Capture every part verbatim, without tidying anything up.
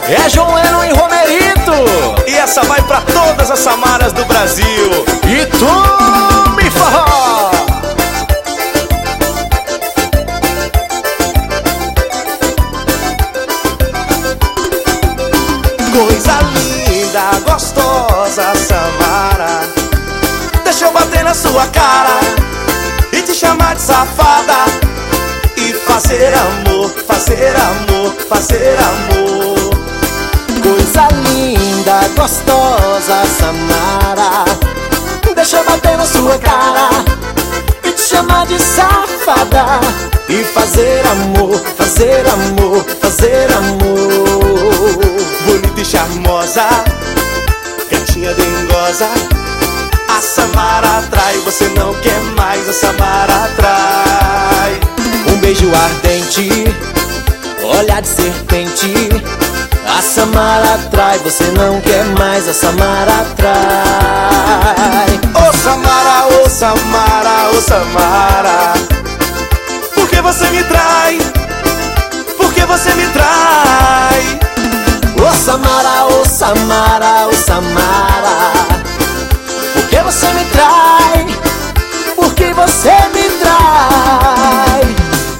É João Leno e Romerito. E essa vai pra todas as Samaras do Brasil. E tu me forró. Coisa linda, gostosa, Samara, deixa eu bater na sua cara e te chamar de safada e fazer amor, fazer amor, fazer amor. Coisa linda, gostosa, Samara, deixa eu bater na sua cara e te chamar de safada e fazer amor, fazer amor, fazer amor. Bonita e charmosa, gatinha dengosa, a Samara atrai, você não quer mais, a Samara atrai. Um beijo ardente, olhar de serpente, a Samara atrai, você não quer mais, a Samara atrai. Ô Samara, ô Samara, ô Samara, por que você me trai? Por que você me trai? Ô Samara, ô Samara, ô Samara, por que você me trai? Por que você me trai?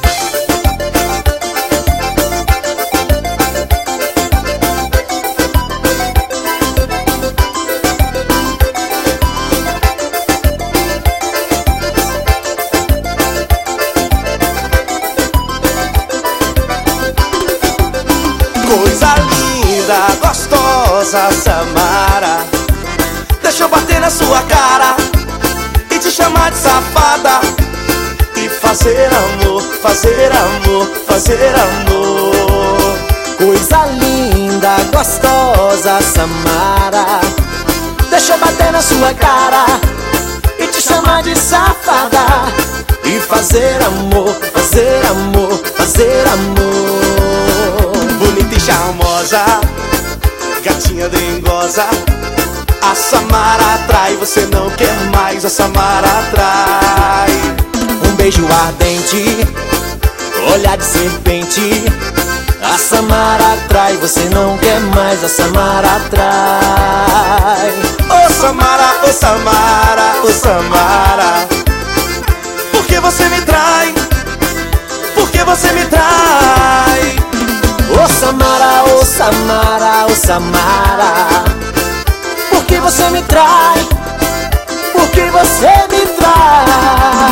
Coisa linda, gostosa, Samara, deixa eu bater na sua cara e te chamar de safada e fazer amor, fazer amor, fazer amor. Coisa linda, gostosa, Samara, deixa eu bater na sua cara e te chamar de safada e fazer amor, fazer amor, fazer amor. Bonita e charmosa, gatinha dengosa, a Samara atrai, você não quer mais, a Samara atrai. Um beijo ardente, olhar de serpente, a Samara atrai, você não quer mais, a Samara atrai. Ô Samara, ô Samara, ô Samara, por que você me trai? Por que você me trai? Ô Samara, ô Samara, ô Samara, por que você me trai? Por que você me trai?